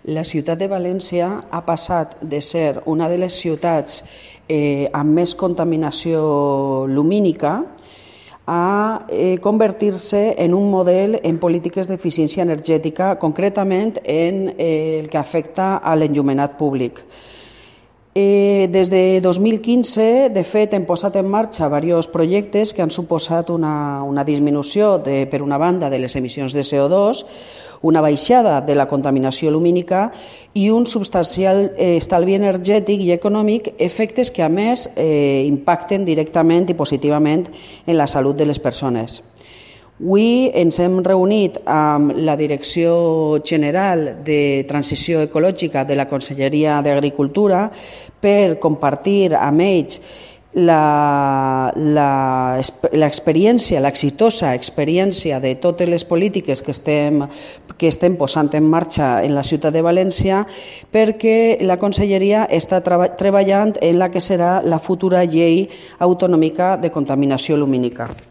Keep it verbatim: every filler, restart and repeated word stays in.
La ciutat de València ha passat de ser una de les ciutats eh, amb més contaminació lumínica a eh, convertir-se en un model en polítiques d'eficiència energètica, concretament en eh, el que afecta a l'enllumenat públic. Eh, des de dos mil quinze, de fet, hem posat en marxa diversos projectes que han suposat una, una disminució, de, per una banda, de les emissions de C O dos, una baixada de la contaminació lumínica i un substancial eh, estalvi energètic i econòmic, efectes que, a més, eh, impacten directament i positivament en la salut de les persones. Avui ens hem reunit amb la Direcció General de Transició Ecològica de la Conselleria d'Agricultura per compartir amb ells l'experiència, l'exitosa experiència de totes les polítiques que estem, que estem posant en marxa en la ciutat de València, perquè la Conselleria està treballant en la que serà la futura llei autonòmica de contaminació lumínica.